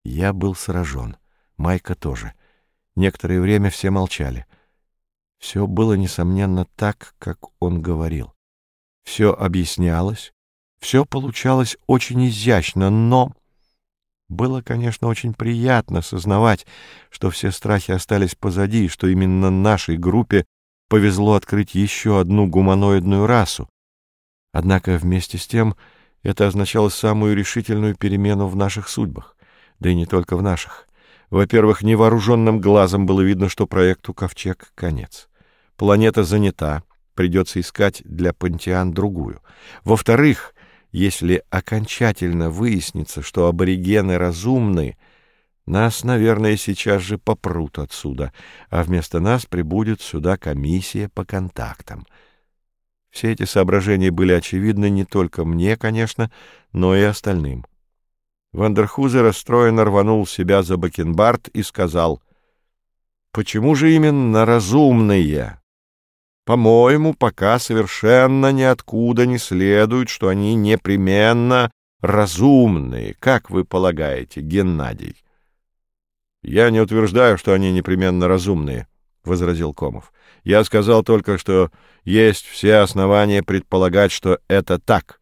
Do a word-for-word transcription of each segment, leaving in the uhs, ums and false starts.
Я был сражен. Майка тоже. Некоторое время все молчали. Все было, несомненно, так, как он говорил. Все объяснялось, все получалось очень изящно, но... Было, конечно, очень приятно сознавать, что все страхи остались позади, и что именно нашей группе повезло открыть еще одну гуманоидную расу. Однако вместе с тем это означало самую решительную перемену в наших судьбах, да и не только в наших. Во-первых, невооруженным глазом было видно, что проекту «Ковчег» конец. Планета занята, придется искать для Пантеан другую. Во-вторых, если окончательно выяснится, что аборигены разумны, нас, наверное, сейчас же попрут отсюда, а вместо нас прибудет сюда комиссия по контактам. Все эти соображения были очевидны не только мне, конечно, но и остальным. Ван дер Хузе расстроенно рванул себя за бакенбард и сказал: «Почему же именно разумные? По-моему, пока совершенно ниоткуда не следует, что они непременно разумные. Как вы полагаете, Геннадий?» «Я не утверждаю, что они непременно разумные», — возразил Комов. «Я сказал только, что есть все основания предполагать, что это так».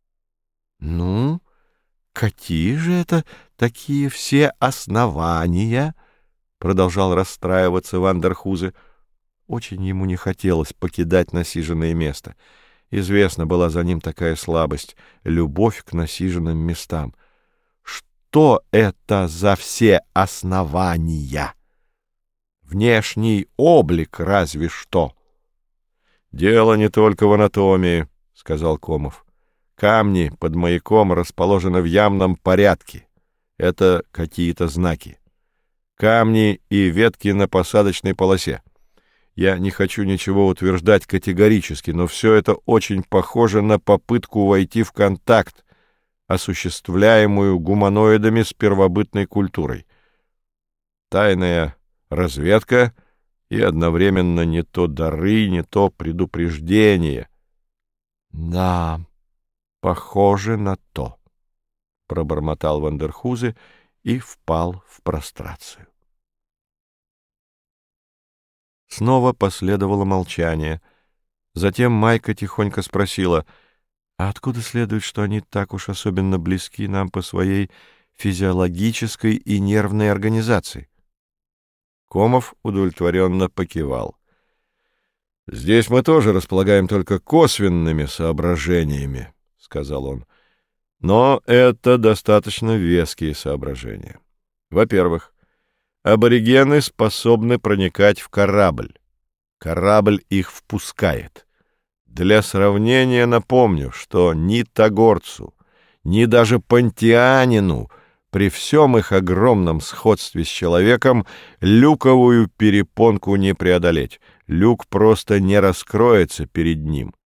«Ну, какие же это такие все основания?» — продолжал расстраиваться Ван дер Хузе. Очень ему не хотелось покидать насиженное место. Известна была за ним такая слабость — любовь к насиженным местам. Что это за все основания? Внешний облик разве что. — Дело не только в анатомии, — сказал Комов. — Камни под маяком расположены в ямном порядке. Это какие-то знаки. Камни и ветки на посадочной полосе. Я не хочу ничего утверждать категорически, но все это очень похоже на попытку войти в контакт, осуществляемую гуманоидами с первобытной культурой. Тайная разведка и одновременно не то дары, не то предупреждение. — Да, похоже на то, — пробормотал Ван дер Хузе и впал в прострацию. Снова последовало молчание. Затем Майка тихонько спросила: «А откуда следует, что они так уж особенно близки нам по своей физиологической и нервной организации?» Комов удовлетворенно покивал. «Здесь мы тоже располагаем только косвенными соображениями», — сказал он. «Но это достаточно веские соображения. Во-первых, аборигены способны проникать в корабль. Корабль их впускает. Для сравнения напомню, что ни Тагорцу, ни даже Пантеанину при всем их огромном сходстве с человеком люковую перепонку не преодолеть. Люк просто не раскроется перед ним.